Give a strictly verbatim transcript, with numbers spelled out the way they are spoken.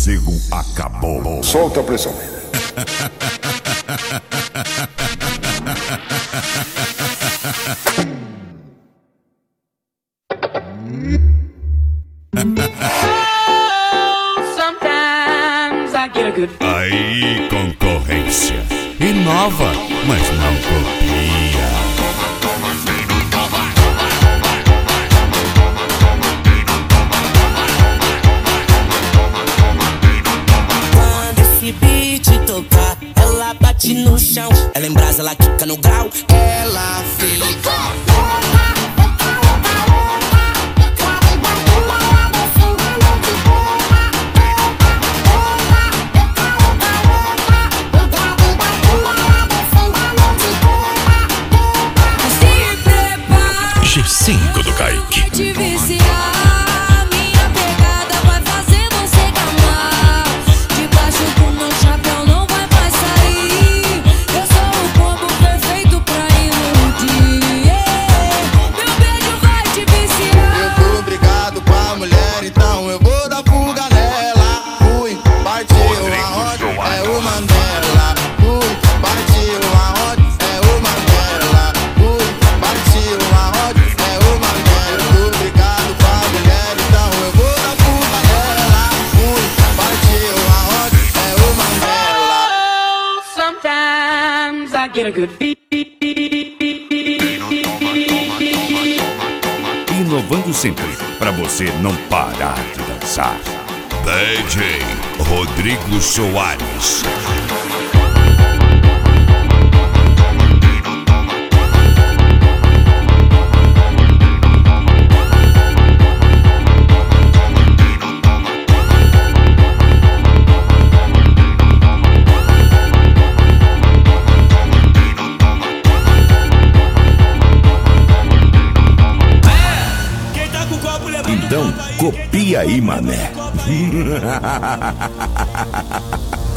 sossego acabou. Solta a pressão. Aí, concorrência. Inova, mas não copia. Quando esse beat tocar, ela bate no chão. Ela embrasa, ela quica no grau. Ela fica G cinco do Kaique. Te viciar, minha pegada vai fazer você gamar. Debaixo do meu chapéu não vai mais sair. Eu sou o combo perfeito pra iludir. Meu beijo vai te viciar. Eu tô brigado com a mulher, então eu vou dar fuga nela. Fui, partiu a roda, é o Mandela. Fui, partiu a roda, é o Mandela. Fui, partiu a roda, é o Mandela. Eu tô brigado com a mulher, então eu vou dar fuga nela. Fui, partiu a roda, é o Mandela. Sometimes I get a good beat. Inovando sempre, pra você não parar de dançar. D J Rodrigo Soares. Então, copia aí, mané.